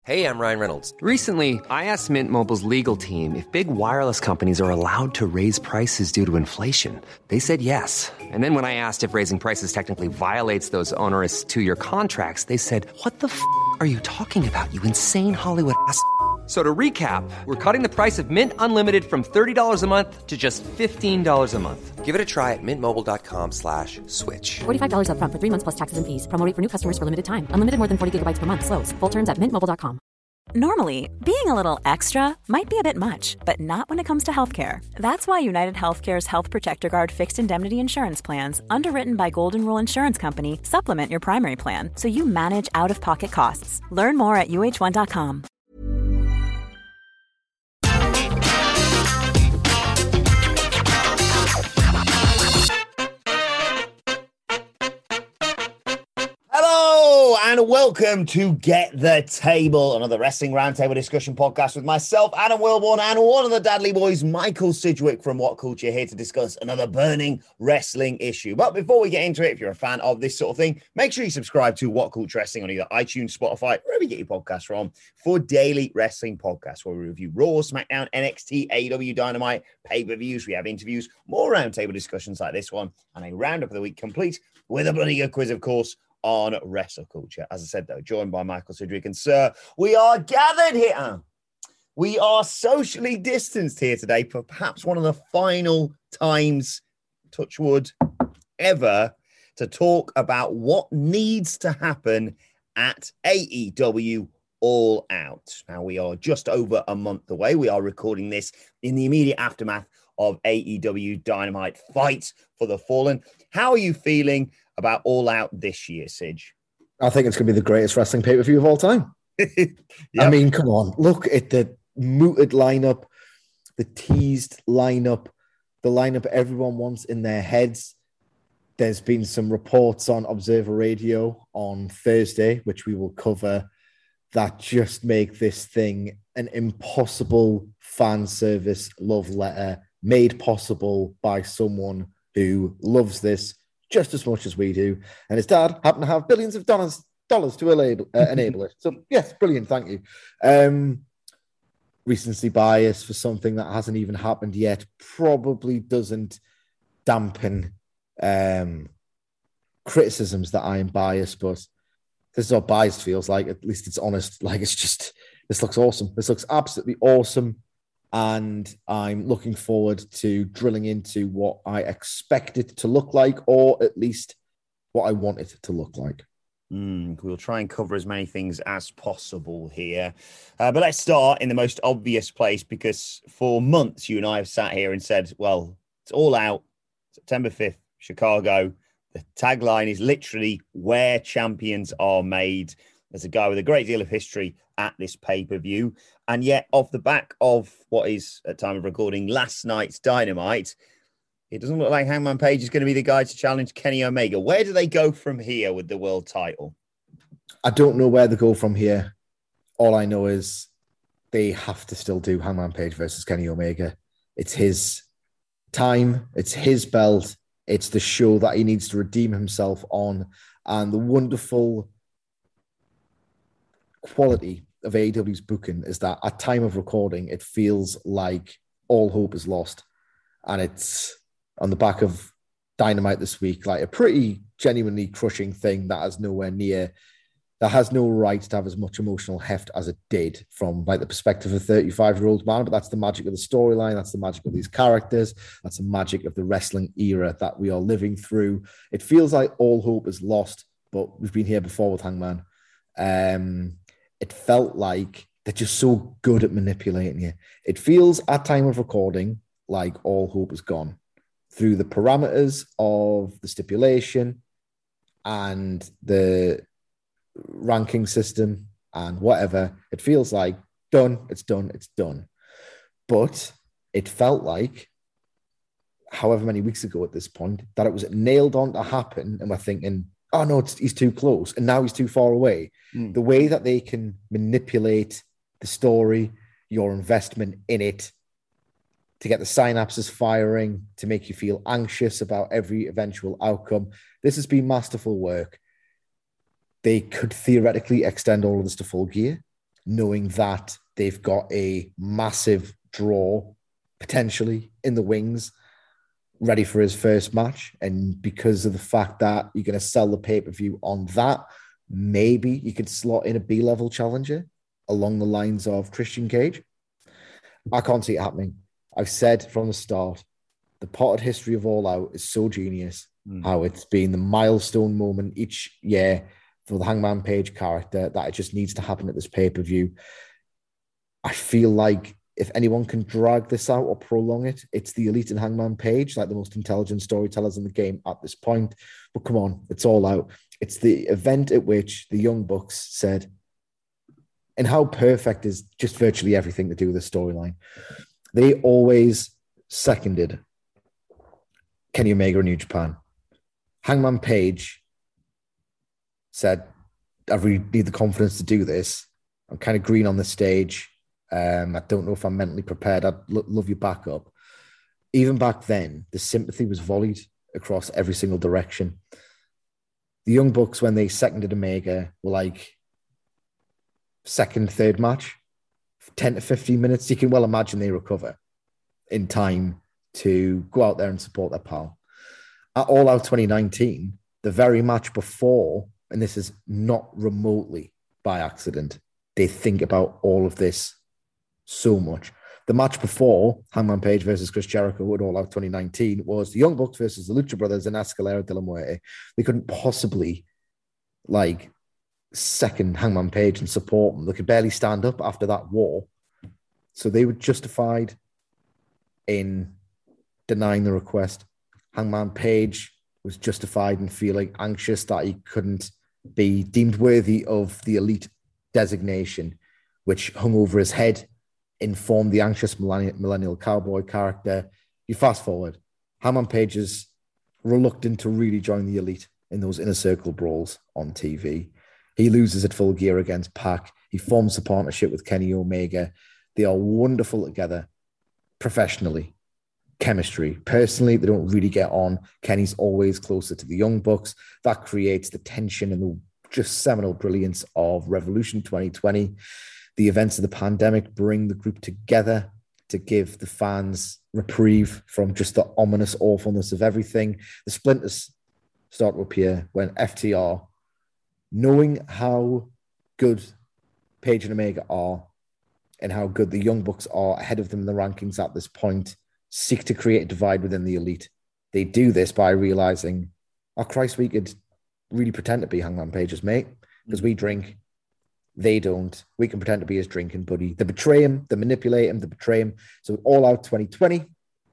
Hey, I'm Ryan Reynolds. Recently, I asked Mint Mobile's legal team if big wireless companies are allowed to raise prices due to inflation. They said yes. And then when I asked if raising prices technically violates those onerous two-year contracts, they said, "What the f*** are you talking about, you insane Hollywood ass?" So to recap, we're cutting the price of Mint Unlimited from $30 a month to just $15 a month. Give it a try at mintmobile.com/switch. $45 up front for 3 months plus taxes and fees. Promo rate for new customers for limited time. Unlimited more than 40 gigabytes per month. Slows full terms at mintmobile.com. Normally, being a little extra might be a bit much, but not when it comes to healthcare. That's why United Healthcare's Health Protector Guard fixed indemnity insurance plans, underwritten by Golden Rule Insurance Company, supplement your primary plan so you manage out-of-pocket costs. Learn more at uh1.com. Hello and welcome to Get the Table, another wrestling roundtable discussion podcast with myself, Adam Wilborn, and one of the Dudley boys, Michael Sidgwick from What Culture, here to discuss another burning wrestling issue. But before we get into it, if you're a fan of this sort of thing, make sure you subscribe to What Culture Wrestling on either iTunes, Spotify, wherever you get your podcasts from, for daily wrestling podcasts where we review Raw, SmackDown, NXT, AEW, Dynamite, pay-per-views. We have interviews, more roundtable discussions like this one, and a roundup of the week complete with a bloody good quiz, of course, on wrestle culture. As I said, though, joined by Michael Sidgwick. And sir, we are gathered here. We are socially distanced here today for perhaps one of the final times, touch wood, ever, to talk about what needs to happen at AEW All Out. Now, we are just over a month away. We are recording this in the immediate aftermath of AEW Dynamite Fight for the Fallen. How are you feeling about All Out this year, Sidge? I think it's going to be the greatest wrestling pay-per-view of all time. Yep. I mean, come on. Look at the mooted lineup, the teased lineup, the lineup everyone wants in their heads. There's been some reports on Observer Radio on Thursday, which we will cover, that just make this thing an impossible fan service love letter made possible by someone who loves this just as much as we do. And his dad happened to have billions of dollars to enable it. So, yes, brilliant. Thank you. Recency bias for something that hasn't even happened yet probably doesn't dampen criticisms that I am biased, but this is what biased feels like. At least it's honest. Like, it's just, this looks awesome. This looks absolutely awesome. And I'm looking forward to drilling into what I expect it to look like, or at least what I want it to look like. We'll try and cover as many things as possible here. But let's start in the most obvious place, because for months you and I have sat here and said, well, it's All Out, September 5th, Chicago. The tagline is literally where champions are made. There's a guy with a great deal of history at this pay-per-view. And yet, off the back of what is, at time of recording, last night's Dynamite, it doesn't look like Hangman Page is going to be the guy to challenge Kenny Omega. Where do they go from here with the world title? I don't know where they go from here. All I know is they have to still do Hangman Page versus Kenny Omega. It's his time. It's his belt. It's the show that he needs to redeem himself on. And the wonderful quality of AEW's booking is that at time of recording, it feels like all hope is lost. And it's on the back of Dynamite this week, like a pretty genuinely crushing thing that has nowhere near, that has no right to have as much emotional heft as it did from like the perspective of a 35-year-old man. But that's the magic of the storyline. That's the magic of these characters. That's the magic of the wrestling era that we are living through. It feels like all hope is lost, but we've been here before with Hangman. It felt like they're just so good at manipulating you. It feels at time of recording like all hope is gone through the parameters of the stipulation and the ranking system and whatever. It feels like done. It's done. It's done. But it felt like however many weeks ago at this point that it was nailed on to happen. And we're thinking, oh no, he's too close. And now he's too far away. The way that they can manipulate the story, your investment in it, to get the synapses firing, to make you feel anxious about every eventual outcome. This has been masterful work. They could theoretically extend all of this to Full Gear. knowing that they've got a massive draw potentially in the wings ready for his first match. And because of the fact that you're going to sell the pay-per-view on that, maybe you could slot in a B-level challenger along the lines of Christian Cage. I can't see it happening. I've said from the start, the potted history of All Out is so genius, how it's been the milestone moment each year for the Hangman Page character, that it just needs to happen at this pay-per-view. I feel like if anyone can drag this out or prolong it, it's the Elite and Hangman Page, like the most intelligent storytellers in the game at this point. But come on, it's All Out. It's the event at which the Young Bucks said, and how perfect is just virtually everything to do with the storyline. They always seconded Kenny Omega and New Japan. Hangman Page said, I really need the confidence to do this. I'm kind of green on the stage. I don't know if I'm mentally prepared. I'd love your backup. Even back then, the sympathy was volleyed across every single direction. The Young Bucks, when they seconded Omega, were like second, third match, 10 to 15 minutes. You can well imagine they recover in time to go out there and support their pal. At All Out 2019, the very match before, and this is not remotely by accident, they think about all of this so much. The match before Hangman Page versus Chris Jericho at All Out 2019 was the Young Bucks versus the Lucha Brothers and Escalera de la Muerte. They couldn't possibly second Hangman Page and support them. They could barely stand up after that war. So they were justified in denying the request. Hangman Page was justified in feeling anxious that he couldn't be deemed worthy of the Elite designation, which hung over his head, informed the anxious millennial cowboy character. You fast forward, Hangman Page is reluctant to really join the Elite in those inner circle brawls on TV. He loses at Full Gear against Pac. He forms a partnership with Kenny Omega. They are wonderful together professionally. Chemistry. Personally, they don't really get on. Kenny's always closer to the Young Bucks. That creates the tension and the just seminal brilliance of Revolution 2020. The events of the pandemic bring the group together to give the fans reprieve from just the ominous awfulness of everything. The splinters start to appear when FTR, knowing how good Page and Omega are and how good the Young Bucks are ahead of them in the rankings at this point, seek to create a divide within the Elite. They do this by realizing, oh Christ, we could really pretend to be Hangman Page's mate because we drink. They don't. We can pretend to be his drinking buddy. They betray him. They manipulate him. They betray him. So All Out 2020,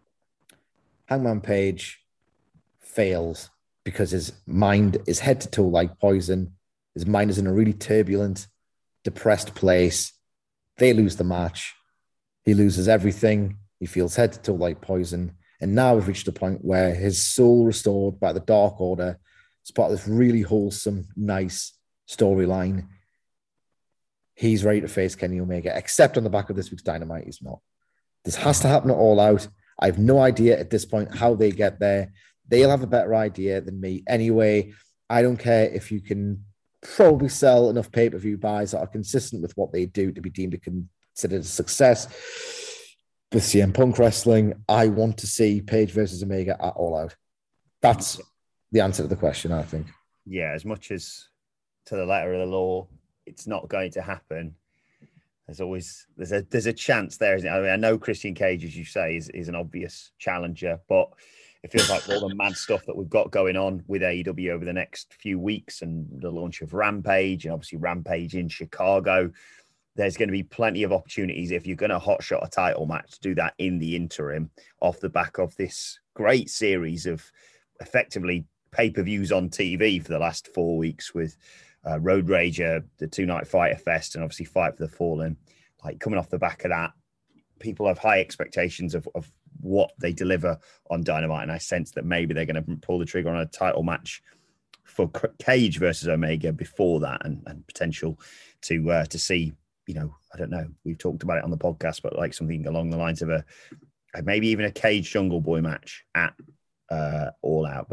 Hangman Page fails because his mind is head to toe like poison. His mind is in a really turbulent, depressed place. They lose the match. He loses everything. He feels head to toe like poison. And now we've reached a point where his soul restored by the Dark Order is part of this really wholesome, nice storyline. He's ready to face Kenny Omega, except on the back of this week's Dynamite, he's not. This has to happen at All Out. I have no idea at this point how they get there. They'll have a better idea than me anyway. I don't care if you can probably sell enough pay-per-view buys that are consistent with what they do to be deemed to consider a success. With CM Punk wrestling, I want to see Page versus Omega at All Out. That's the answer to the question, I think. Yeah, as much as to the letter of the law, it's not going to happen. There's a chance there, isn't it? I mean, I know Christian Cage, as you say, is an obvious challenger, but it feels like all the mad stuff that we've got going on with AEW over the next few weeks and the launch of Rampage and obviously Rampage in Chicago, there's going to be plenty of opportunities if you're going to hotshot a title match to do that in the interim off the back of this great series of effectively pay-per-views on TV for the last 4 weeks with Road Rager, the two-night Fighter Fest, and obviously Fight for the Fallen. Like coming off the back of that, people have high expectations of what they deliver on Dynamite, and I sense that maybe they're going to pull the trigger on a title match for Cage versus Omega before that, and potential to see, you know, I don't know. We've talked about it on the podcast, but like something along the lines of maybe even a Cage Jungle Boy match at All Out. But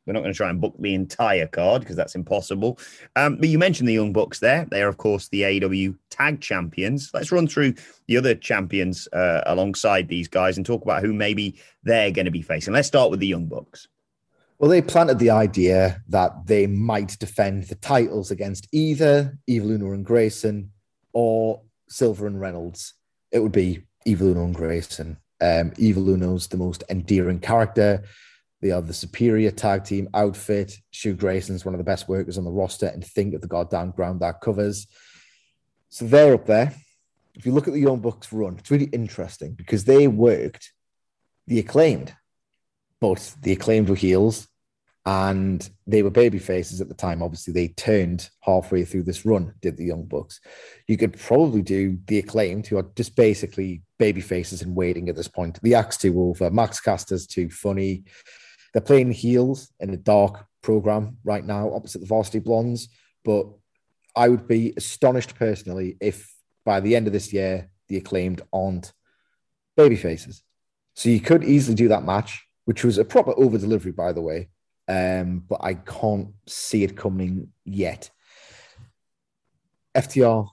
We're not going to try and book the entire card because that's impossible. But you mentioned the Young Bucks there. They are, of course, the AEW Tag Champions. Let's run through the other champions alongside these guys and talk about who maybe they're going to be facing. Let's start with the Young Bucks. Well, they planted the idea that they might defend the titles against either Evil Uno and Grayson or Silver and Reynolds. It would be Evil Uno and Grayson. Evil Uno's the most endearing character. They are the superior tag team outfit. Stu Grayson's one of the best workers on the roster, and think of the goddamn ground that covers. So they're up there. If you look at the Young Bucks run, it's really interesting because they worked the Acclaimed, but the Acclaimed were heels and they were baby faces at the time. Obviously, they turned halfway through this run, did the Young Bucks. You could probably do the Acclaimed, who are just basically baby faces in waiting at this point. The Axe too over. Max Caster's too funny. They're playing heels in a dark program right now, opposite the Varsity Blondes. But I would be astonished personally if by the end of this year, the Acclaimed aren't baby faces. So you could easily do that match, which was a proper over delivery, by the way. But I can't see it coming yet. FTR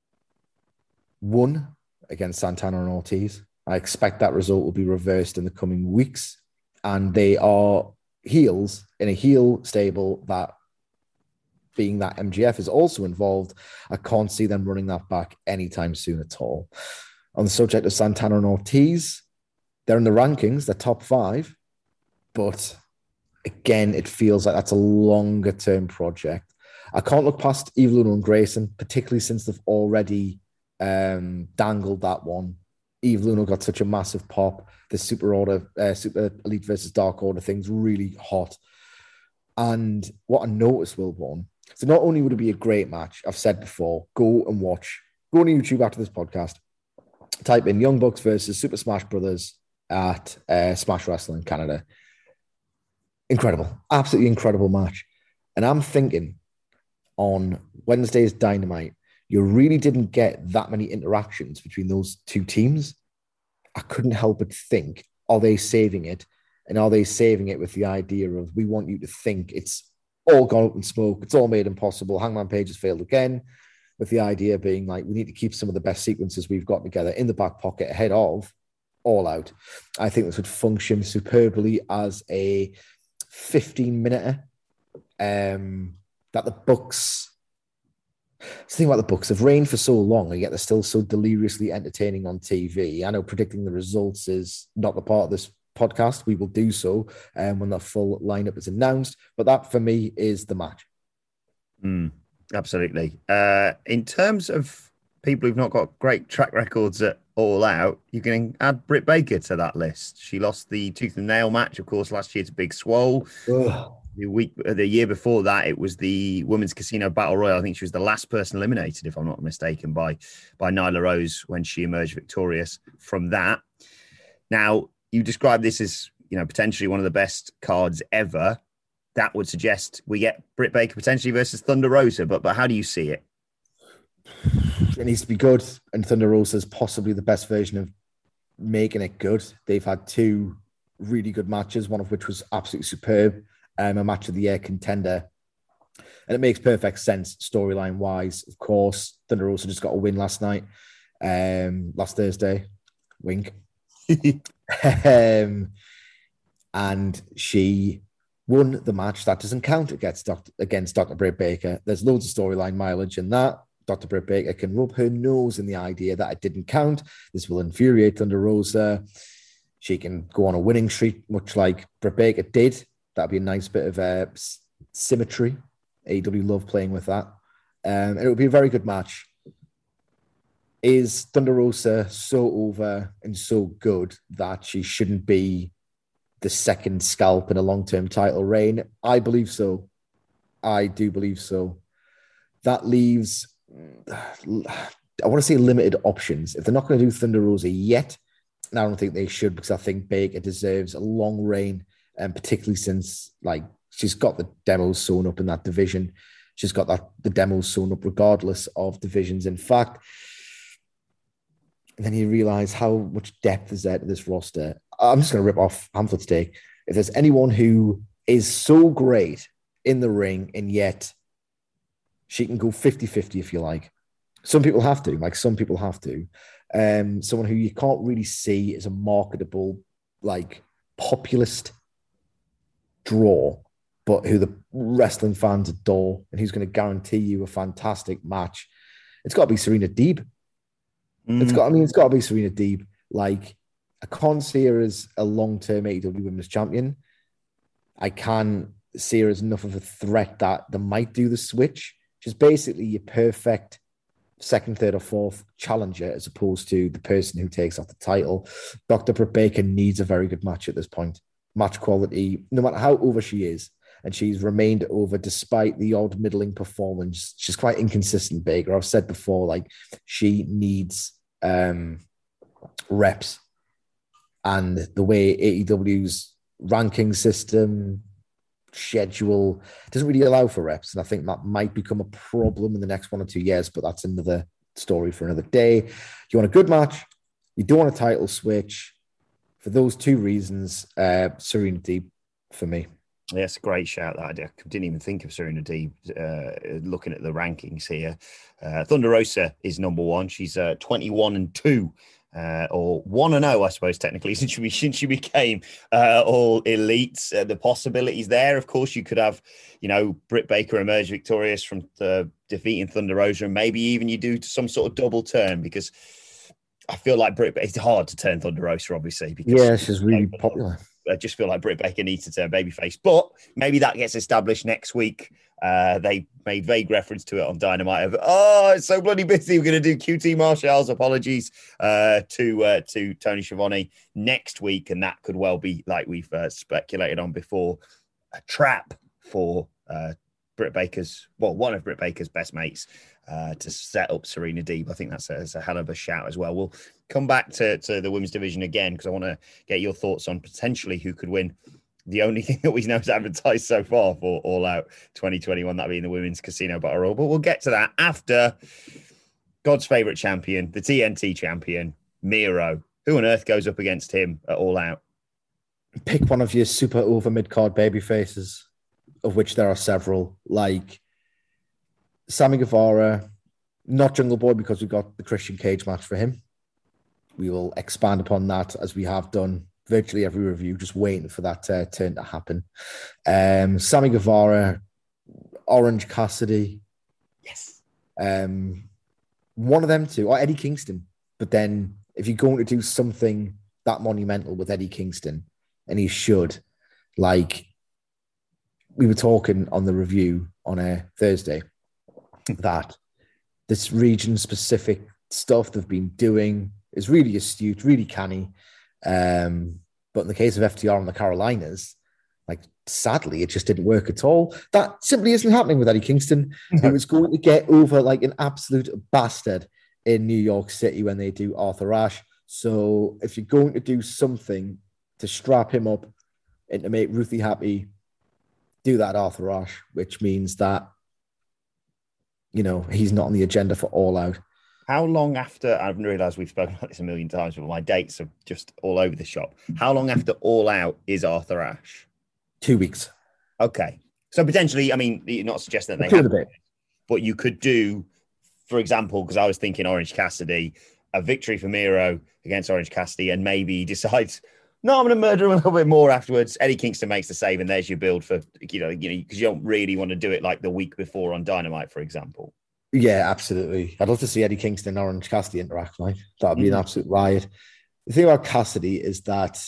won against Santana and Ortiz. I expect that result will be reversed in the coming weeks. And they are heels in a heel stable that, being that MGF is also involved, I can't see them running that back anytime soon at all. On the subject of Santana and Ortiz, they're in the rankings, they're top 5. But again, it feels like that's a longer term project. I can't look past Evil Uno and Grayson, particularly since they've already dangled that one. Evil Uno got such a massive pop. The Super Elite versus Dark Order thing's really hot. And what I noticed, Wilborn, so not only would it be a great match, I've said before, go on YouTube after this podcast, type in Young Bucks versus Super Smash Brothers at Smash Wrestling Canada. Incredible, absolutely incredible match. And I'm thinking on Wednesday's Dynamite, you really didn't get that many interactions between those two teams. I couldn't help but think, are they saving it? And are they saving it with the idea of, we want you to think it's all gone up in smoke, it's all made impossible, Hangman Page has failed again, with the idea being like, we need to keep some of the best sequences we've got together in the back pocket ahead of All Out. I think this would function superbly as a 15-minute that the Bucks... The thing about the Bucks, they've reigned for so long, and yet they're still so deliriously entertaining on TV. I know predicting the results is not the part of this podcast. We will do so when the full lineup is announced. But that, for me, is the match. Absolutely. In terms of people who've not got great track records at All Out, you can add Britt Baker to that list. She lost the tooth and nail match, of course, last year to Big Swole. The year before that, it was the Women's Casino Battle Royal. I think she was the last person eliminated, if I'm not mistaken, by Nyla Rose when she emerged victorious from that. Now, you describe this as, potentially one of the best cards ever. That would suggest we get Britt Baker potentially versus Thunder Rosa, but how do you see it? It needs to be good, and Thunder Rosa is possibly the best version of making it good. They've had 2 really good matches, one of which was absolutely superb. A match of the year contender. And it makes perfect sense storyline wise. Of course, Thunder Rosa just got a win last night, last Thursday. Wink. And she won the match. That doesn't count against Dr. Britt Baker. There's loads of storyline mileage in that. Dr. Britt Baker can rub her nose in the idea that it didn't count. This will infuriate Thunder Rosa. She can go on a winning streak, much like Britt Baker did. That'd be a nice bit of symmetry. AEW love playing with that. And it would be a very good match. Is Thunder Rosa so over and so good that she shouldn't be the second scalp in a long-term title reign? I believe so. I do believe so. That leaves, I want to say, limited options. If they're not going to do Thunder Rosa yet, and I don't think they should, because I think Baker deserves a long reign. And particularly since, she's got the demos sewn up in that division. She's got the demos sewn up regardless of divisions. In fact, and then you realize how much depth is there to this roster. I'm just going to rip off Hamflet's take. If there's anyone who is so great in the ring, and yet she can go 50-50 if you like. Some people have to, someone who you can't really see as a marketable, like, populist draw, but who the wrestling fans adore and who's going to guarantee you a fantastic match. It's got to be Serena Deeb. It's got to be Serena Deeb. Like, I can't see her as a long-term AEW Women's Champion. I can see her as enough of a threat that they might do the switch. She's basically your perfect second, third, or fourth challenger, as opposed to the person who takes off the title. Dr. Britt Baker needs a very good match at this point. Match quality, no matter how over she is, and she's remained over despite the odd middling performance. She's quite inconsistent, Baker. I've said before, like, she needs reps. And the way AEW's ranking system, schedule doesn't really allow for reps. And I think that might become a problem in the next 1 or 2 years, but that's another story for another day. You want a good match. You don't want a title switch. For those two reasons, Serena Deeb for me. Yeah, it's a great shout. That I didn't even think of Serena Deeb. Looking at the rankings here, Thunder Rosa is number one. She's 21-2. Or 1-0, I suppose, technically, since she became all elite. The possibilities there, of course, you could have, Britt Baker emerge victorious from defeating Thunder Rosa, and maybe even you do some sort of double turn, because I feel like it's hard to turn Thunder Rosa, obviously. Because she's really popular. I just feel like Britt Baker needs to turn babyface, but maybe that gets established next week. They made vague reference to it on Dynamite of, it's so bloody busy. We're going to do QT Marshall's apologies to Tony Schiavone next week, and that could well be, like we've speculated on before, a trap for Britt Baker's, one of Britt Baker's best mates to set up Serena Deeb. I think that's a hell of a shout as well. We'll come back to the women's division again, because I want to get your thoughts on potentially who could win. The only thing that we know is advertised so far for All Out 2021, that being the Women's Casino Battle Royal. But we'll get to that after God's favourite champion, the TNT champion, Miro. Who on earth goes up against him at All Out? Pick one of your super over mid-card baby faces, of which there are several, like Sammy Guevara, not Jungle Boy, because we've got the Christian Cage match for him. We will expand upon that, as we have done virtually every review, just waiting for that turn to happen. Sammy Guevara, Orange Cassidy. Yes. One of them two, or Eddie Kingston. But then if you're going to do something that monumental with Eddie Kingston, and he should, like we were talking on the review on a Thursday, that this region-specific stuff they've been doing is really astute, really canny. But in the case of FTR and the Carolinas, like, sadly, it just didn't work at all. That simply isn't happening with Eddie Kingston, who is going to get over like an absolute bastard in New York City when they do Arthur Ashe. So if you're going to do something to strap him up and to make Ruthie happy, do that Arthur Ashe, which means that, he's not on the agenda for All Out. How long after, I've realised we've spoken about this a million times, but my dates are just all over the shop. How long after All Out is Arthur Ashe? 2 weeks. Okay. So potentially, I mean, you're not suggesting that they have, but you could do, for example, because I was thinking Orange Cassidy, a victory for Miro against Orange Cassidy, and maybe he decides, no, I'm going to murder him a little bit more afterwards. Eddie Kingston makes the save, and there's your build for, because you don't really want to do it like the week before on Dynamite, for example. Yeah, absolutely. I'd love to see Eddie Kingston and Orange Cassidy interact, like that would be an absolute riot. The thing about Cassidy is that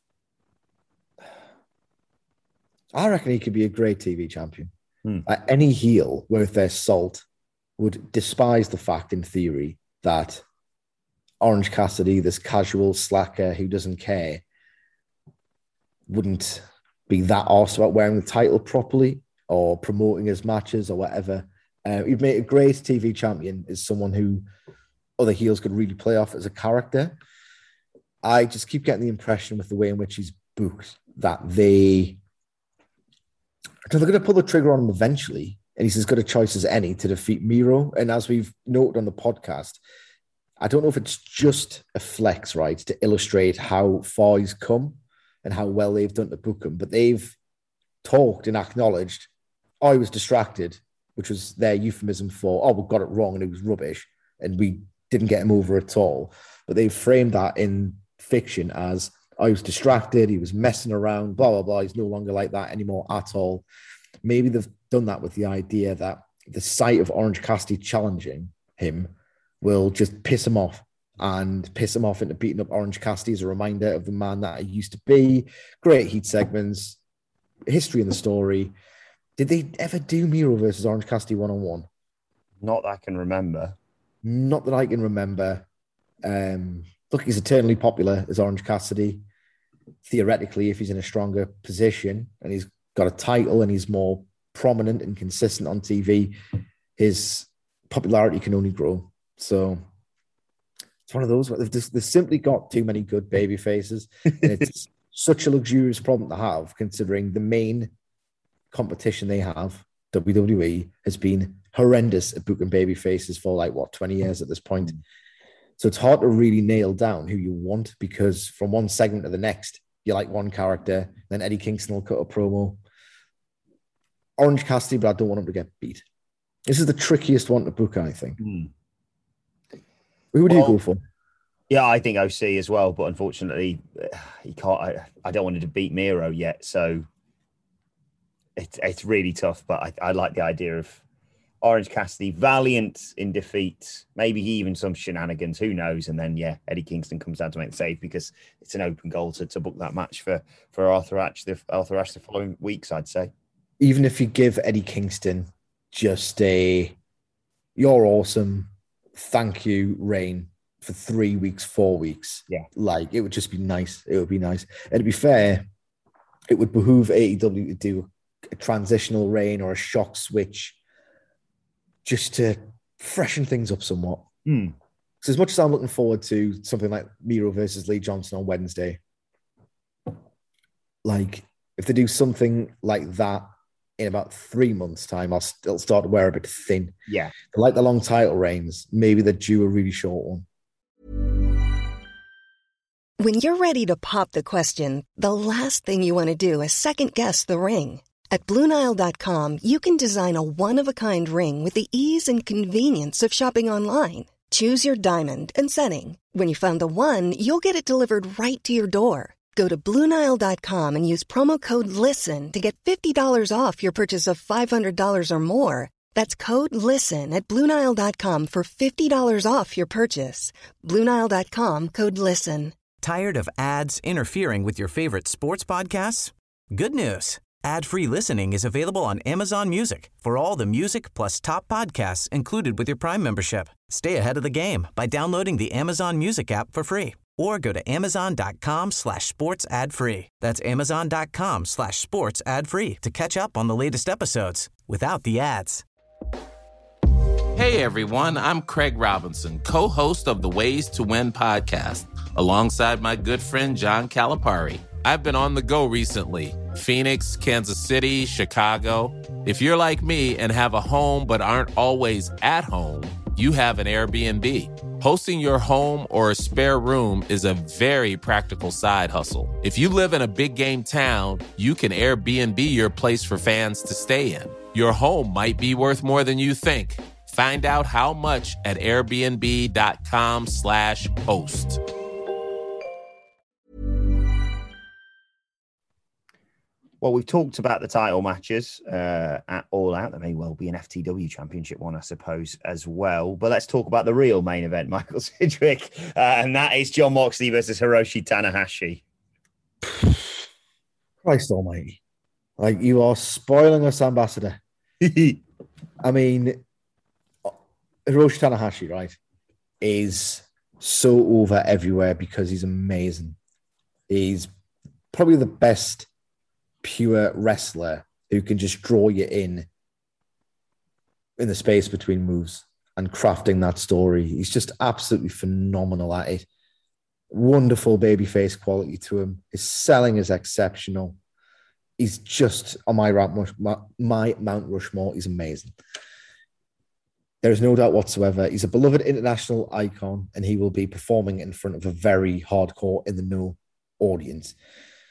I reckon he could be a great TV champion. Any heel worth their salt would despise the fact, in theory, that Orange Cassidy, this casual slacker who doesn't care, wouldn't be that arsed about wearing the title properly or promoting his matches or whatever. He'd make a great TV champion, is someone who other heels could really play off as a character. I just keep getting the impression with the way in which he's booked that they're going to pull the trigger on him eventually, and he's as good a choice as any to defeat Miro. And as we've noted on the podcast, I don't know if it's just a flex, right, to illustrate how far he's come and how well they've done to book him, but they've talked and acknowledged, I was distracted, which was their euphemism for, we got it wrong and it was rubbish and we didn't get him over at all. But they framed that in fiction as, I was distracted, he was messing around, blah, blah, blah. He's no longer like that anymore at all. Maybe they've done that with the idea that the sight of Orange Cassidy challenging him will just piss him off into beating up Orange Cassidy as a reminder of the man that he used to be. Great heat segments, history in the story. Did they ever do Miro versus Orange Cassidy one-on-one? Not that I can remember. Not that I can remember. Look, he's eternally popular as Orange Cassidy. Theoretically, if he's in a stronger position and he's got a title and he's more prominent and consistent on TV, his popularity can only grow. So it's one of those. They've simply got too many good baby faces. And it's such a luxurious problem to have, considering the main competition they have, WWE, has been horrendous at booking baby faces for 20 years at this point. So it's hard to really nail down who you want, because from one segment to the next, you like one character, then Eddie Kingston will cut a promo. Orange Cassidy, but I don't want him to get beat. This is the trickiest one to book, I think. Who would you go for? Yeah, I think OC as well, but unfortunately, he can't. I don't want him to beat Miro yet, so it's really tough. But I like the idea of Orange Cassidy, valiant in defeat, maybe even some shenanigans, who knows? And then, Eddie Kingston comes down to make the save, because it's an open goal to book that match for Arthur Ashe the following weeks, I'd say. Even if you give Eddie Kingston just a, you're awesome, thank you, reign for 3 weeks, 4 weeks. Yeah. It would just be nice. It would be nice. And to be fair, it would behoove AEW to do a transitional reign or a shock switch just to freshen things up somewhat. So as much as I'm looking forward to something like Miro versus Lee Johnson on Wednesday, if they do something like that in about 3 months' time, it'll start to wear a bit thin. Yeah. Like the long title reigns, maybe they're due a really short one. When you're ready to pop the question, the last thing you want to do is second-guess the ring. At BlueNile.com, you can design a one-of-a-kind ring with the ease and convenience of shopping online. Choose your diamond and setting. When you find the one, you'll get it delivered right to your door. Go to BlueNile.com and use promo code LISTEN to get $50 off your purchase of $500 or more. That's code LISTEN at BlueNile.com for $50 off your purchase. BlueNile.com, code LISTEN. Tired of ads interfering with your favorite sports podcasts? Good news. Ad-free listening is available on Amazon Music for all the music plus top podcasts included with your Prime membership. Stay ahead of the game by downloading the Amazon Music app for free, or go to amazon.com/sports ad free. That's amazon.com/sports ad free to catch up on the latest episodes without the ads. Hey everyone, I'm Craig Robinson, co-host of the Ways to Win podcast, alongside my good friend John Calipari. I've been on the go recently. Phoenix, Kansas City, Chicago. If you're like me and have a home but aren't always at home, you have an Airbnb. Hosting your home or a spare room is a very practical side hustle. If you live in a big game town, you can Airbnb your place for fans to stay in. Your home might be worth more than you think. Find out how much at airbnb.com/host. Well, we've talked about the title matches at All Out. There may well be an FTW Championship one, I suppose, as well. But let's talk about the real main event, Michael Sidgwick. And that is Jon Moxley versus Hiroshi Tanahashi. Christ almighty. You are spoiling us, Ambassador. I mean, Hiroshi Tanahashi, right, is so over everywhere because he's amazing. He's probably the best pure wrestler who can just draw you in the space between moves and crafting that story. He's just absolutely phenomenal at it. Wonderful babyface quality to him. His selling is exceptional. He's just on my Mount Rushmore. He's amazing. There is no doubt whatsoever. He's a beloved international icon, and he will be performing in front of a very hardcore in the know audience.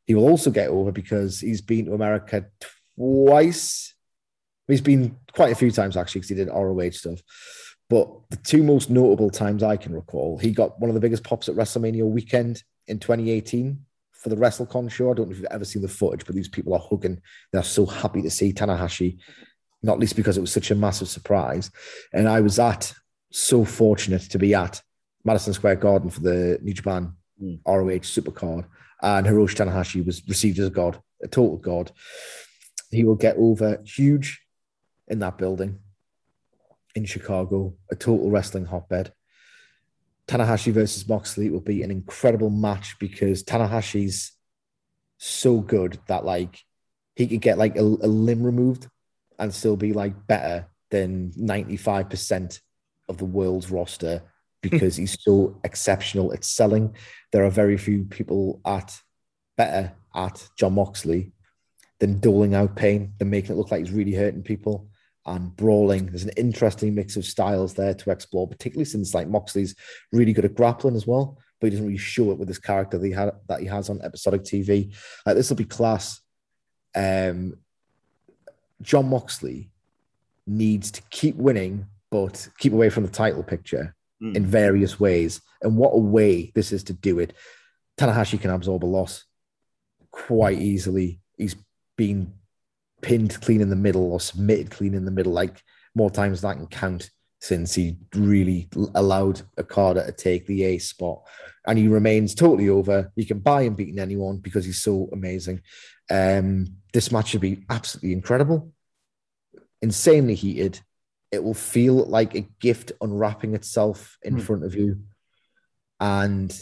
He will also get over because he's been to America twice. He's been quite a few times, actually, because he did ROH stuff. But the two most notable times I can recall, he got one of the biggest pops at WrestleMania weekend in 2018 for the WrestleCon show. I don't know if you've ever seen the footage, but these people are hugging. They're so happy to see Tanahashi, not least because it was such a massive surprise. And I was so fortunate to be at Madison Square Garden for the New Japan ROH Supercard. And Hiroshi Tanahashi was received as a god, a total god. He will get over huge in that building in Chicago, a total wrestling hotbed. Tanahashi versus Moxley will be an incredible match because Tanahashi's so good that like he could get like a limb removed and still be like better than 95% of the world's roster because he's so exceptional at selling. There are very few people better at Jon Moxley than doling out pain, than making it look like he's really hurting people and brawling. There's an interesting mix of styles there to explore, particularly since like Moxley's really good at grappling as well, but he doesn't really show it with his character that he has on episodic TV. Like this will be class. Jon Moxley needs to keep winning, but keep away from the title picture in various ways. And what a way this is to do it. Tanahashi can absorb a loss quite easily. He's been pinned clean in the middle or submitted clean in the middle, like more times than I can count since he really allowed Okada to take the A spot. And he remains totally over. You can buy him beating anyone because he's so amazing. This match should be absolutely incredible. Insanely heated. It will feel like a gift unwrapping itself in front of you. And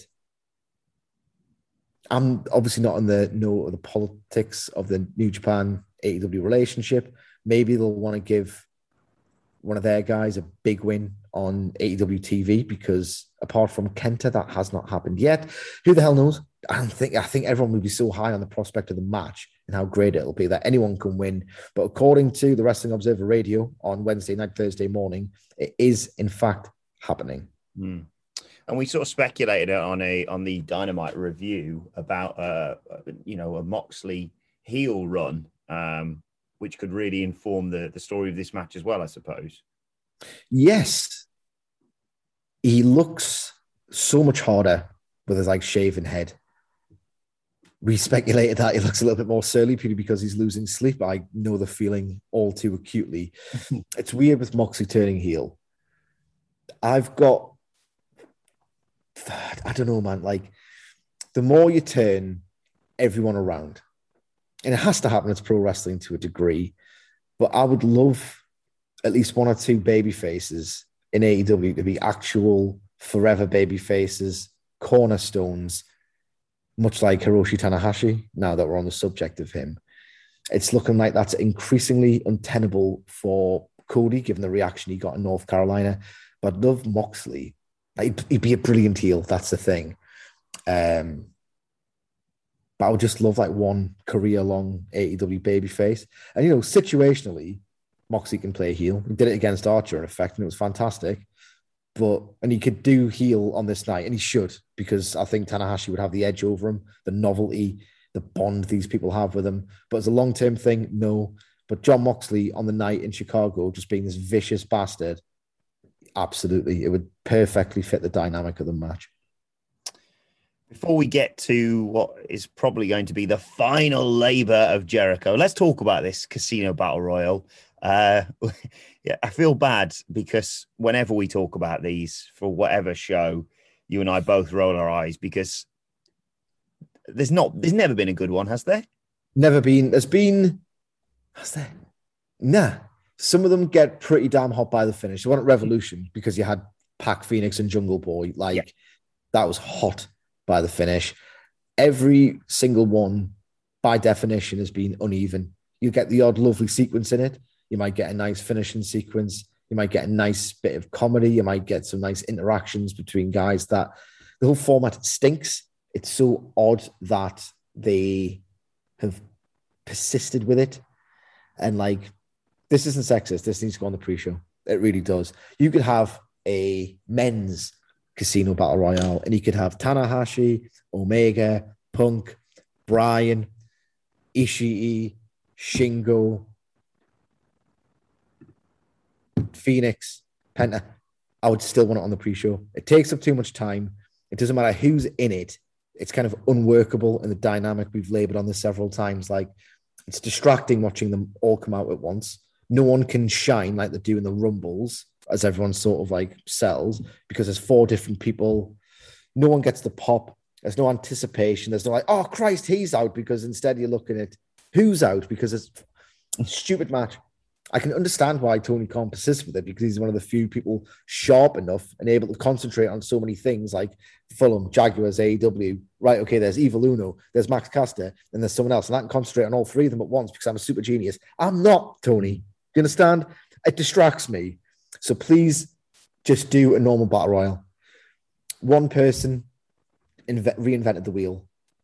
I'm obviously not on the note of the politics of the New Japan AEW relationship. Maybe they'll want to give one of their guys a big win on AEW TV because apart from Kenta, that has not happened yet. Who the hell knows? I think everyone will be so high on the prospect of the match and how great it'll be that anyone can win. But according to the Wrestling Observer Radio on Wednesday night, Thursday morning, it is in fact happening. And we sort of speculated on the Dynamite review about a Moxley heel run, which could really inform the story of this match as well, I suppose. Yes, he looks so much harder with his like shaven head. We speculated that he looks a little bit more surly purely because he's losing sleep. I know the feeling all too acutely. It's weird with Moxley turning heel. I don't know, man. Like the more you turn everyone around, and it has to happen, it's pro wrestling to a degree, but I would love at least one or two baby faces in AEW to be actual forever baby faces, cornerstones, much like Hiroshi Tanahashi, now that we're on the subject of him. It's looking like that's increasingly untenable for Cody, given the reaction he got in North Carolina. But I'd love Moxley. He'd be a brilliant heel, that's the thing. But I would just love like one career-long AEW babyface. And, situationally, Moxley can play heel. He did it against Archer, in effect, and it was fantastic. And he could do heel on this night, and he should, because I think Tanahashi would have the edge over him, the novelty, the bond these people have with him. But as a long-term thing, no. But Jon Moxley on the night in Chicago, just being this vicious bastard, absolutely. It would perfectly fit the dynamic of the match. Before we get to what is probably going to be the final labor of Jericho, let's talk about this Casino Battle Royal. Yeah, I feel bad because whenever we talk about these for whatever show, you and I both roll our eyes because there's never been a good one, has there? Never been. Has there? Nah. Some of them get pretty damn hot by the finish. They weren't Revolution because you had Pac Phoenix and Jungle Boy. That was hot by the finish. Every single one, by definition, has been uneven. You get the odd lovely sequence in it. You might get a nice finishing sequence. You might get a nice bit of comedy. You might get some nice interactions between guys. That the whole format stinks. It's so odd that they have persisted with it. And this isn't sexist. This needs to go on the pre-show. It really does. You could have a men's Casino Battle Royale and you could have Tanahashi, Omega, Punk, Bryan, Ishii, Shingo, Phoenix, Penta, I would still want it on the pre-show. It takes up too much time. It doesn't matter who's in it. It's kind of unworkable in the dynamic. We've labored on this several times. Like, it's distracting watching them all come out at once. No one can shine like they do in the Rumbles, as everyone sort of like sells, because there's 4 different people. No one gets the pop. There's no anticipation. There's no like, oh, Christ, he's out, because instead you're looking at who's out, because it's a stupid match. I can understand why Tony Khan persists with it, because he's one of the few people sharp enough and able to concentrate on so many things like Fulham, Jaguars, AEW. Right, okay, there's Evil Uno, there's Max Caster, and there's someone else. And I can concentrate on all 3 of them at once because I'm a super genius. I'm not, Tony. Do you understand? It distracts me. So please just do a normal battle royal. One person reinvented the wheel,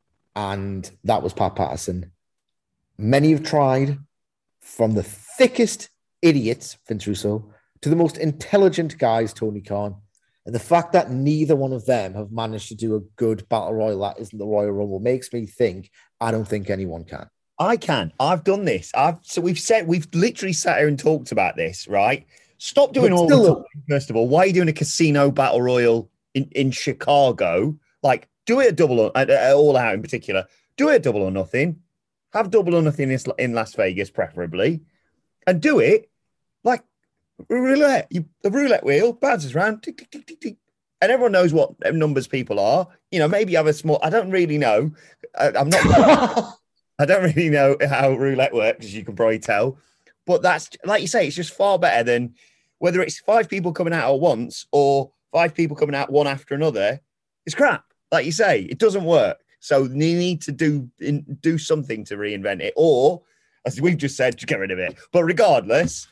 and that was Pat Patterson. Many have tried, from the thickest idiots, Vince Russo, to the most intelligent guys, Tony Khan. And the fact that neither one of them have managed to do a good battle royal that isn't the Royal Rumble makes me think I don't think anyone can. I can. I've done this. We've literally sat here and talked about this, right? Stop doing all the talking, first of all. Why are you doing a casino battle royal in Chicago? Like, do it at Double or All Out in particular. Do it at Double or Nothing. Have Double or Nothing in Las Vegas, preferably. And do it like roulette. The roulette wheel bounces around, tick, tick, tick, tick, tick. And everyone knows what numbers people are. You know, maybe you have a small... I don't really know. I'm not... I don't really know how roulette works, as you can probably tell. But that's, like you say, it's just far better than whether it's 5 people coming out at once or 5 people coming out one after another. It's crap. Like you say, it doesn't work. So you need to do something to reinvent it. Or, as we've just said, to get rid of it. But regardless,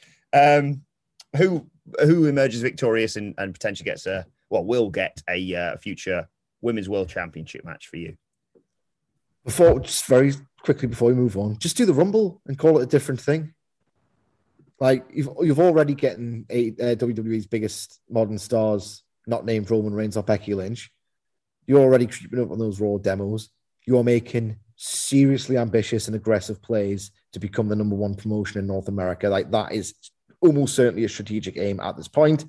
who emerges victorious and potentially gets will get a future Women's World Championship match for you? Just very quickly before we move on, just do the Rumble and call it a different thing. Like, you've already getting WWE's biggest modern stars not named Roman Reigns or Becky Lynch. You're already creeping up on those Raw demos. You're making seriously ambitious and aggressive plays to become the number 1 promotion in North America. Like, that is almost certainly a strategic aim at this point.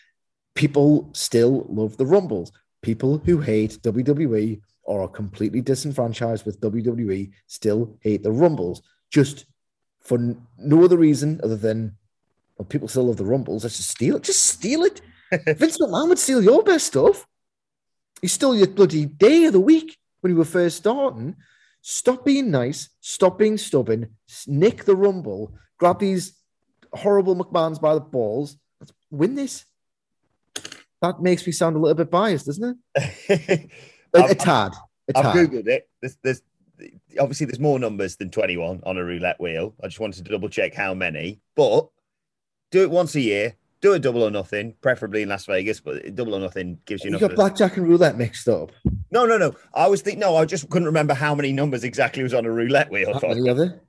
People still love the Rumbles. People who hate WWE or are completely disenfranchised with WWE still hate the Rumbles. Just for no other reason other than, well, people still love the Rumbles. Let's just steal it. Just steal it. Vince McMahon would steal your best stuff. He stole your bloody day of the week when you were first starting. Stop being nice. Stop being stubborn. Nick the Rumble. Grab these horrible McMahons by the balls. Let's win this. That makes me sound a little bit biased, doesn't it? A tad. I've Googled it. There's obviously there's more numbers than 21 on a roulette wheel. I just wanted to double check how many. But do it once a year. Do a Double or Nothing, preferably in Las Vegas, but Double or Nothing gives you enough. You got blackjack and roulette mixed up. No. I just couldn't remember how many numbers exactly was on a roulette wheel. How many other?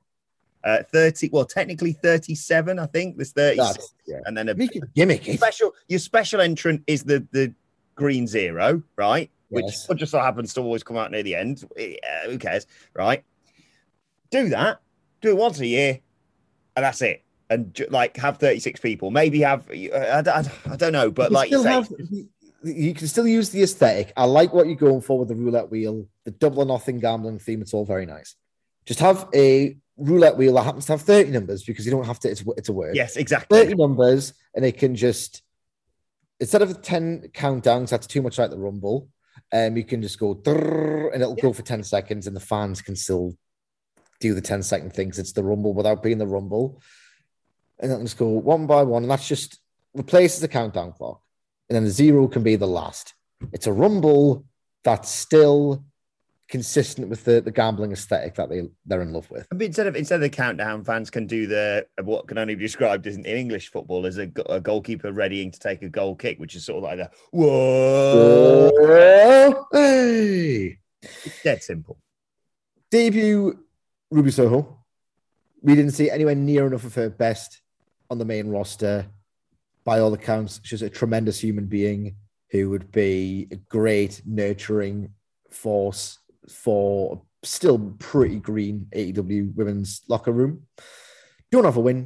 30. Well, technically 37. I think there's 36, and then a gimmick. Your special entrant is the green 0, right? Yes. Which just so happens to always come out near the end. Who cares, right? Do that. Do it once a year, and that's it. And like have 36 people. Maybe have I don't know, but like you say, you can still use the aesthetic. I like what you're going for with the roulette wheel, the Double or Nothing gambling theme. It's all very nice. Just have a roulette wheel that happens to have 30 numbers because you don't have to. It's a word. Yes, exactly. 30 numbers, and it can just, instead of 10 countdowns, that's too much like the Rumble. You can just go and it'll go for 10 seconds, and the fans can still do the 10-second things. It's the Rumble without being the Rumble. And then just go one by one, and that's just replaces the countdown clock. And then the 0 can be the last. It's a Rumble that's still consistent with the gambling aesthetic that they're in love with. I mean, instead of the countdown, fans can do what can only be described in English football as a goalkeeper readying to take a goal kick, which is sort of like the whoa, hey. It's dead simple. Debut Ruby Soho. We didn't see anywhere near enough of her best on the main roster. By all accounts, she's a tremendous human being who would be a great nurturing force for still pretty green AEW women's locker room. Don't have a win.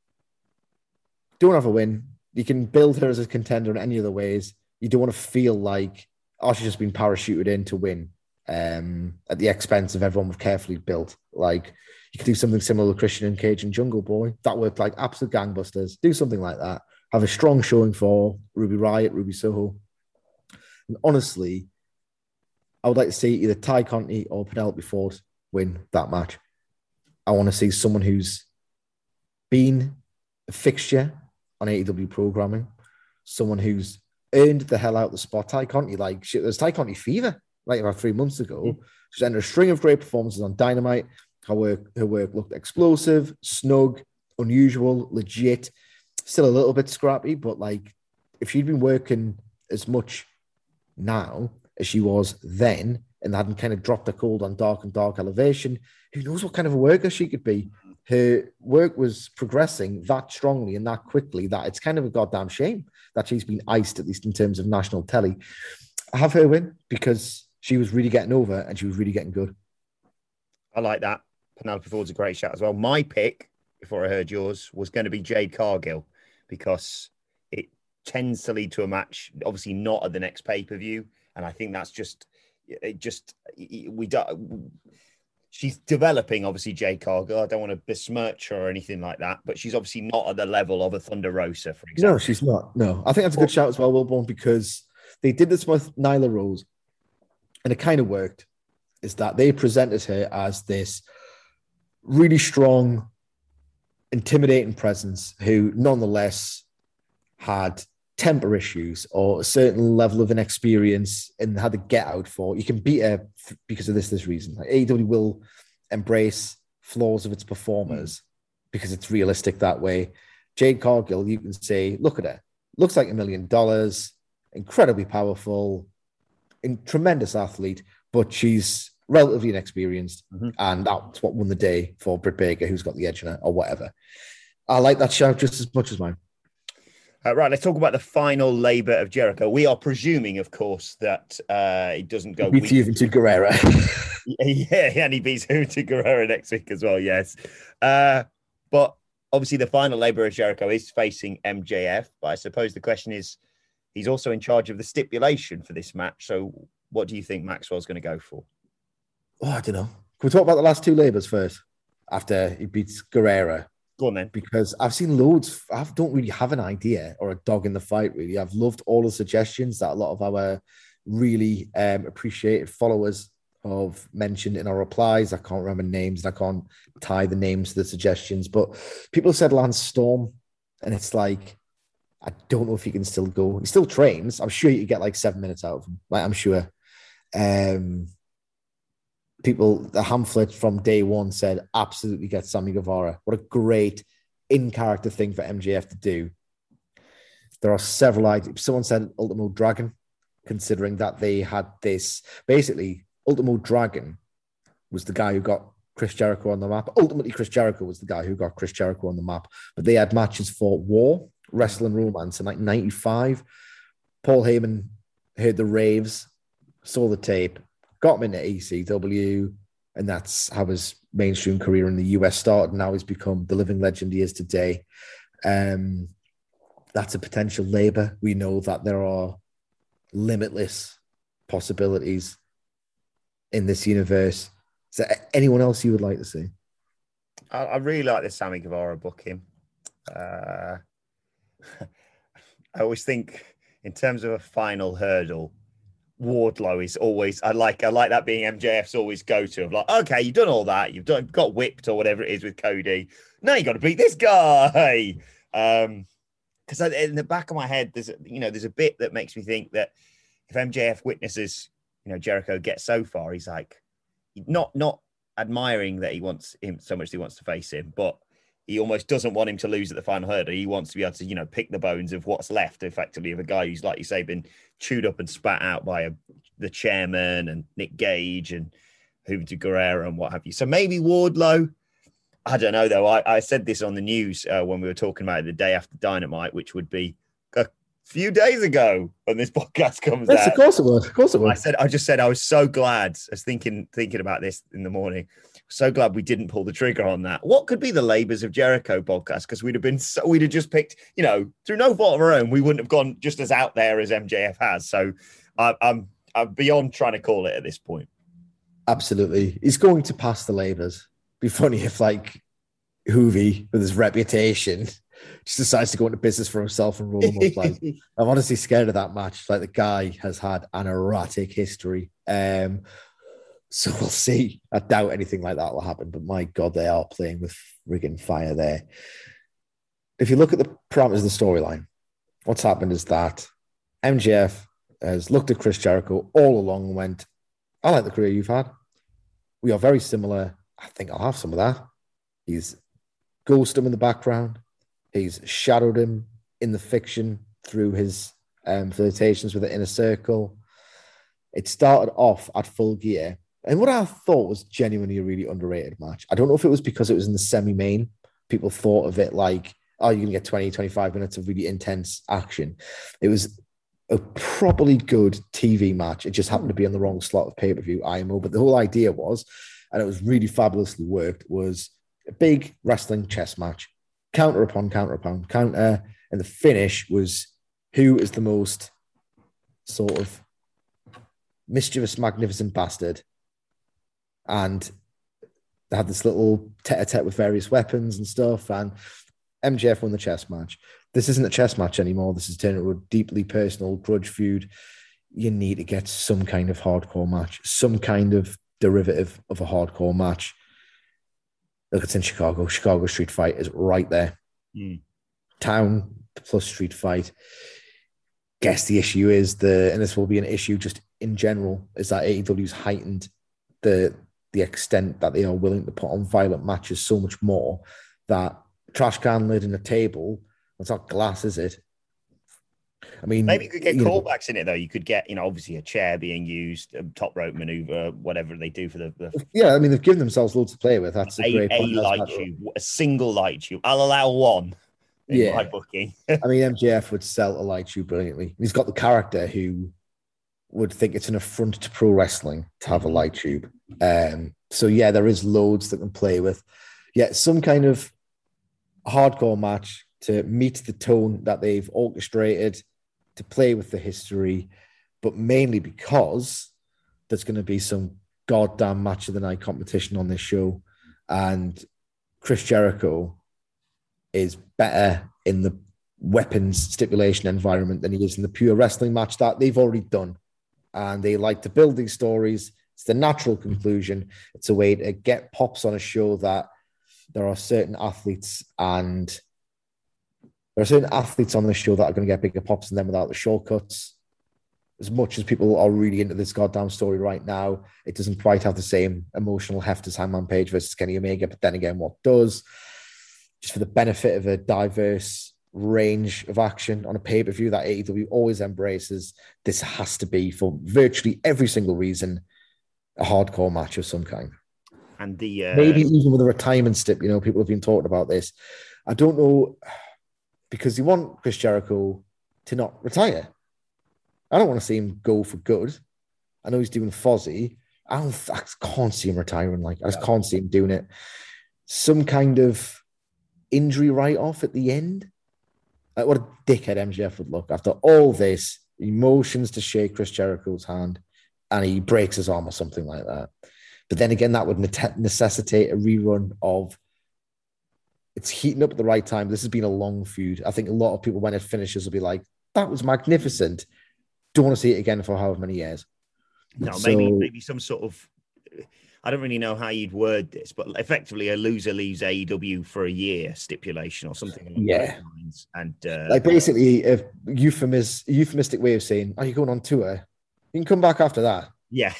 You can build her as a contender in any other ways. You don't want to feel like, oh, she's just been parachuted in to win at the expense of everyone we've carefully built. Like, you could do something similar with Christian and Cage and Jungle Boy. That worked like absolute gangbusters. Do something like that. Have a strong showing for Ruby Riott, Ruby Soho. And honestly, I would like to see either Ty Conti or Penelope Ford win that match. I want to see someone who's been a fixture on AEW programming, someone who's earned the hell out the spot. Ty Conti, there's Ty Conti fever, like about 3 months ago. She's entered a string of great performances on Dynamite. Her work looked explosive, snug, unusual, legit, still a little bit scrappy, but like, if she'd been working as much now as she was then and hadn't kind of dropped her cold on Dark and Dark Elevation, who knows what kind of a worker she could be. Her work was progressing that strongly and that quickly that it's kind of a goddamn shame that she's been iced, at least in terms of national telly. I have her win because she was really getting over and she was really getting good. I like that. Penelope Ford's a great shout as well. My pick, before I heard yours, was going to be Jade Cargill because it tends to lead to a match, obviously not at the next pay-per-view. And I think that's she's developing, obviously, Jade Cargill. I don't want to besmirch her or anything like that, but she's obviously not at the level of a Thunder Rosa, for example. No, she's not. No, I think that's a good shout as well, Wilborn, because they did this with Nyla Rose and it kind of worked. Is that they presented her as this really strong, intimidating presence who nonetheless had temper issues or a certain level of inexperience and had to get out for. You can beat her because of this reason. Like, AEW will embrace flaws of its performers because it's realistic that way. Jade Cargill, you can say, look at her. Looks like $1 million, incredibly powerful, tremendous athlete, but she's relatively inexperienced. And that's what won the day for Britt Baker, who's got the edge in her or whatever. I like that shout just as much as mine. Right, let's talk about the final labor of Jericho. We are presuming, of course, that it doesn't go... He beats Juventud Guerrera. Yeah, and he beats Juventud Guerrera next week as well, yes. But obviously the final labor of Jericho is facing MJF, but I suppose the question is, he's also in charge of the stipulation for this match, so what do you think Maxwell's going to go for? Oh, I don't know. Can we talk about the last two labors first, after he beats Guerrera? Go on then. Because I've seen loads. I don't really have an idea or a dog in the fight, really. I've loved all the suggestions that a lot of our really appreciated followers have mentioned in our replies. I can't remember names and I can't tie the names to the suggestions, but people said Lance Storm, and it's like, I don't know if he can still go. He still trains. I'm sure you could get like 7 minutes out of him. Like, I'm sure. The Hamflet from day one said, absolutely get Sammy Guevara. What a great in-character thing for MJF to do. There are several ideas. Someone said Ultimo Dragon, considering that they had this. Basically, Ultimo Dragon was the guy who got Chris Jericho on the map. Ultimately, Chris Jericho was the guy who got Chris Jericho on the map. But they had matches for War, Wrestling Romance in like 95. Paul Heyman heard the raves, saw the tape, got him into ECW, and that's how his mainstream career in the US started. Now he's become the living legend he is today. That's a potential labor. We know that there are limitless possibilities in this universe. Is there anyone else you would like to see? I really like the Sammy Guevara booking. I always think in terms of a final hurdle, Wardlow is always, I like that being MJF's always go-to of like, okay, you've done all that, got whipped or whatever it is with Cody. Now you got to beat this guy. Because in the back of my head, there's a bit that makes me think that if MJF witnesses, Jericho get so far, he's like, not admiring that he wants him so much that he wants to face him, but he almost doesn't want him to lose at the final hurdle. He wants to be able to, pick the bones of what's left, effectively, of a guy who's, like you say, been chewed up and spat out by the chairman and Nick Gage and Juventud Guerrera and what have you. So maybe Wardlow. I don't know, though. I said this on the news when we were talking about it the day after Dynamite, which would be a few days ago when this podcast comes Yes, out. of course it would. Of course it would. I just said I was so glad. I was thinking about this in the morning. So glad we didn't pull the trigger on that. What could be the Labours of Jericho podcast? Because we'd have just picked, through no fault of our own, we wouldn't have gone just as out there as MJF has. So I'm beyond trying to call it at this point. Absolutely. He's going to pass the Labours. Be funny if Hoovy, with his reputation, just decides to go into business for himself and roll him up. I'm honestly scared of that match. The guy has had an erratic history. So we'll see. I doubt anything like that will happen, but my God, they are playing with friggin' fire there. If you look at the parameters of the storyline, what's happened is that MJF has looked at Chris Jericho all along and went, I like the career you've had. We are very similar. I think I'll have some of that. He's ghosted him in the background. He's shadowed him in the fiction through his flirtations with the Inner Circle. It started off at Full Gear. And what I thought was genuinely a really underrated match. I don't know if it was because it was in the semi-main. People thought of it like, oh, you're going to get 20, 25 minutes of really intense action. It was a properly good TV match. It just happened to be on the wrong slot of pay-per-view IMO. But the whole idea was, and it was really fabulously worked, was a big wrestling chess match. Counter upon counter upon counter. And the finish was who is the most sort of mischievous, magnificent bastard. And they had this little tete-a-tete with various weapons and stuff. And MJF won the chess match. This isn't a chess match anymore. This is turned into a deeply personal grudge feud. You need to get some kind of hardcore match, some kind of derivative of a hardcore match. Look, it's in Chicago. Chicago Street Fight is right there. Town plus Street Fight. Guess the issue is and this will be an issue just in general, is that AEW's heightened the extent that they are willing to put on violent matches so much more that trash can lid and a table, it's not glass, is it? I mean, maybe you could get callbacks in it though. You could get, obviously a chair being used, a top rope maneuver, whatever they do for the. Yeah, I mean, they've given themselves loads to play with. That's a great point. Light tube, a single light tube. I'll allow one. In my booking. I mean, MJF would sell a light tube brilliantly. He's got the character who would think it's an affront to pro wrestling to have a light tube. So yeah, there is loads that can play with. Yeah, some kind of hardcore match to meet the tone that they've orchestrated, to play with the history, but mainly because there's going to be some goddamn match of the night competition on this show. And Chris Jericho is better in the weapons stipulation environment than he is in the pure wrestling match that they've already done. And they like to build these stories. It's the natural conclusion. It's a way to get pops on a show that there are certain athletes on the show that are going to get bigger pops than them without the shortcuts. As much as people are really into this goddamn story right now, it doesn't quite have the same emotional heft as Hangman Page versus Kenny Omega. But then again, what does? Just for the benefit of a diverse range of action on a pay-per-view that AEW always embraces, this has to be, for virtually every single reason, a hardcore match of some kind. And the maybe even with a retirement stip, people have been talking about this. I don't know, because you want Chris Jericho to not retire. I don't want to see him go for good. I know he's doing Fozzy. I can't see him retiring. I just can't see him doing it. Some kind of injury write-off at the end. What a dickhead MJF would look after all this, emotions to shake Chris Jericho's hand, and he breaks his arm or something like that. But then again, that would necessitate a rerun of, it's heating up at the right time. This has been a long feud. I think a lot of people, when it finishes, will be like, that was magnificent. Don't want to see it again for however many years. No, maybe some sort of, I don't really know how you'd word this, but effectively a loser leaves AEW for a year stipulation or something along those lines. And basically a euphemistic way of saying, are you going on tour? You can come back after that. Yeah.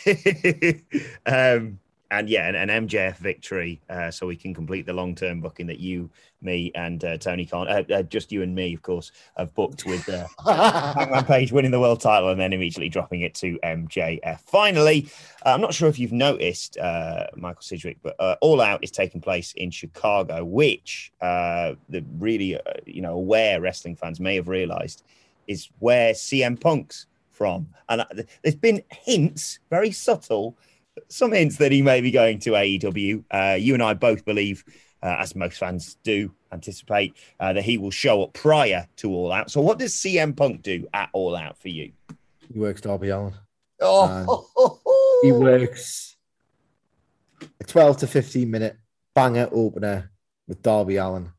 And an MJF victory, so we can complete the long-term booking that you, me, and Tony Khan, just you and me, of course, have booked with Hangman Page winning the world title and then immediately dropping it to MJF. Finally, I'm not sure if you've noticed, Michael Sidgwick, but All Out is taking place in Chicago, which the really, aware wrestling fans may have realised is where CM Punk's from. And there's been hints, very subtle, some hints that he may be going to AEW. You and I both believe, as most fans do anticipate, that he will show up prior to All Out. So what does CM Punk do at All Out for you? He works Darby Allin. He works a 12 to 15 minute banger opener with Darby Allin.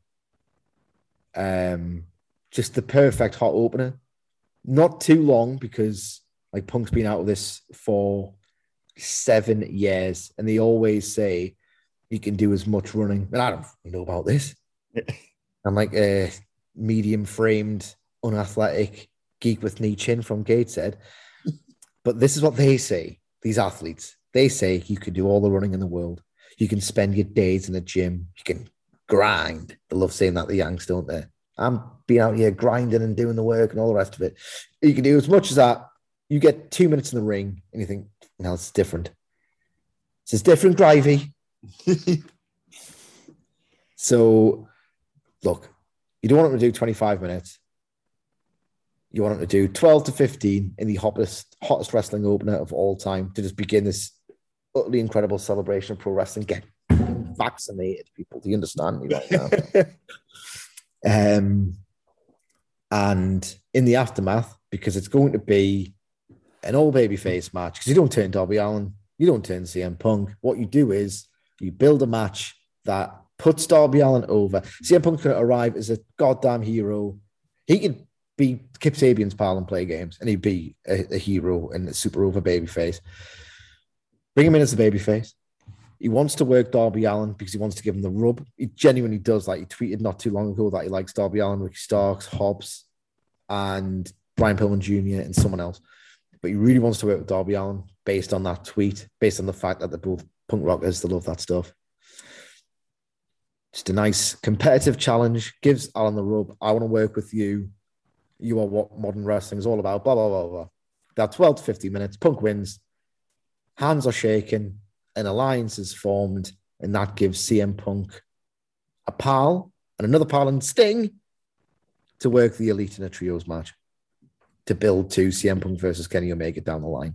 Just the perfect hot opener. Not too long, because like Punk's been out of this for 7 years, and they always say you can do as much running. And I don't know about this. I'm like a medium-framed, unathletic geek with knee chin from Gateshead. But this is what they say, these athletes. They say you can do all the running in the world. You can spend your days in the gym. You can grind. They love saying that, the Yanks, don't they? I'm being out here grinding and doing the work and all the rest of it. You can do as much as that. You get 2 minutes in the ring and you think, no, it's different. It's different gravy. So, look, you don't want them to do 25 minutes. You want them to do 12 to 15 in the hottest wrestling opener of all time to just begin this utterly incredible celebration of pro wrestling. Get vaccinated, people. Do you understand me right now? And in the aftermath, because it's going to be an all babyface match, because you don't turn Darby Allin, you don't turn CM Punk. What you do is you build a match that puts Darby Allin over. CM Punk's going to arrive as a goddamn hero. He could be Kip Sabian's pal and play games, and he'd be a hero and a super over babyface. Bring him in as a babyface. He wants to work Darby Allin because he wants to give him the rub. He genuinely does. Like, he tweeted not too long ago that he likes Darby Allin, Ricky Starks, Hobbs, and Brian Pillman Jr. and someone else. But he really wants to work with Darby Allin based on that tweet, based on the fact that they're both punk rockers. They love that stuff. Just a nice competitive challenge. Gives Allin the rub. I want to work with you. You are what modern wrestling is all about. Blah, blah, blah, blah. That 12 to 15 minutes. Punk wins. Hands are shaking. An alliance is formed, and that gives CM Punk a pal and another pal in Sting to work the Elite in a trios match to build to CM Punk versus Kenny Omega down the line.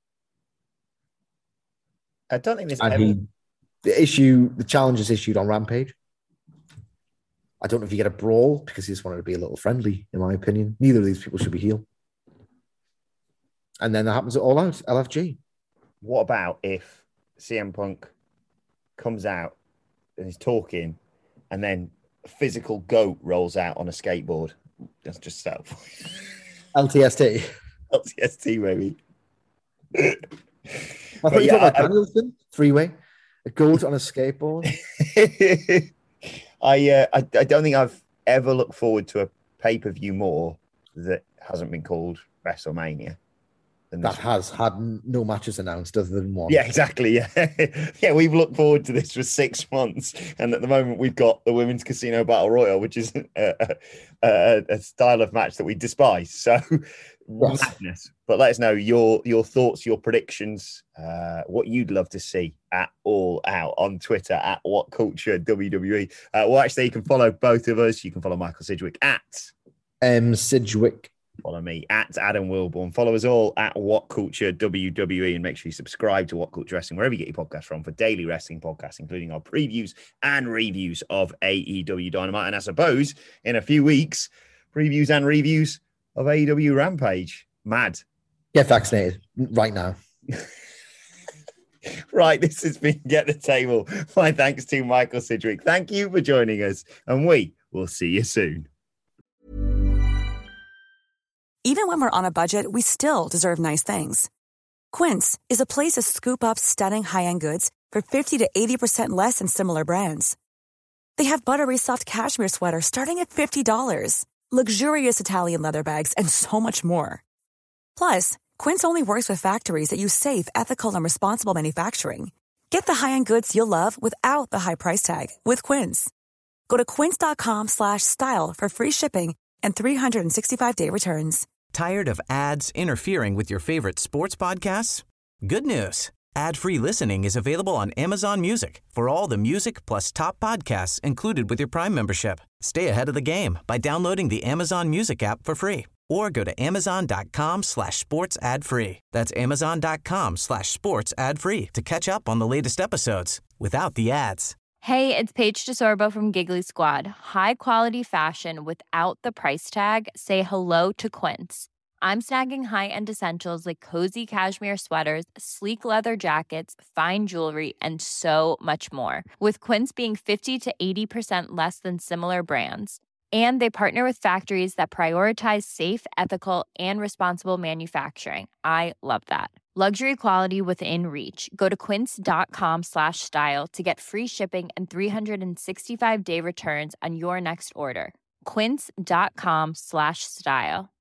I don't think there's the challenge is issued on Rampage. I don't know if you get a brawl because he just wanted to be a little friendly, in my opinion. Neither of these people should be heel. And then that happens at All Out, LFG. What about if CM Punk comes out and is talking, and then a physical goat rolls out on a skateboard? That's just self. LTST. LTST, maybe. I thought you talked about Danielson. Freeway. A goat on a skateboard. I don't think I've ever looked forward to a pay-per-view more that hasn't been called WrestleMania. That has had no matches announced other than one. Yeah, exactly. Yeah, yeah. We've looked forward to this for 6 months, and at the moment we've got the Women's Casino Battle Royal, which is a style of match that we despise. So, yes. Madness. But let us know your thoughts, your predictions, what you'd love to see at All Out on Twitter at WhatCultureWWE. Well, actually, you can follow both of us. You can follow Michael Sidgwick at Sidgwick. Follow me at Adam Wilborn. Follow us all at What Culture WWE, and make sure you subscribe to What Culture Wrestling wherever you get your podcast from for daily wrestling podcasts, including our previews and reviews of AEW Dynamite. And I suppose in a few weeks, previews and reviews of AEW Rampage. Mad. Get vaccinated right now. Right, this has been Get the Table. My thanks to Michael Sidgwick. Thank you for joining us, and we will see you soon. Even when we're on a budget, we still deserve nice things. Quince is a place to scoop up stunning high-end goods for 50 to 80% less than similar brands. They have buttery soft cashmere sweaters starting at $50, luxurious Italian leather bags, and so much more. Plus, Quince only works with factories that use safe, ethical, and responsible manufacturing. Get the high-end goods you'll love without the high price tag with Quince. Go to quince.com/style for free shipping and 365-day returns. Tired of ads interfering with your favorite sports podcasts? Good news. Ad-free listening is available on Amazon Music for all the music plus top podcasts included with your Prime membership. Stay ahead of the game by downloading the Amazon Music app for free or go to amazon.com/sports ad free. That's amazon.com/sports ad free to catch up on the latest episodes without the ads. Hey, it's Paige DeSorbo from Giggly Squad. High quality fashion without the price tag. Say hello to Quince. I'm snagging high-end essentials like cozy cashmere sweaters, sleek leather jackets, fine jewelry, and so much more. With Quince being 50 to 80% less than similar brands. And they partner with factories that prioritize safe, ethical, and responsible manufacturing. I love that. Luxury quality within reach. Go to quince.com/style to get free shipping and 365-day returns on your next order. Quince.com/style.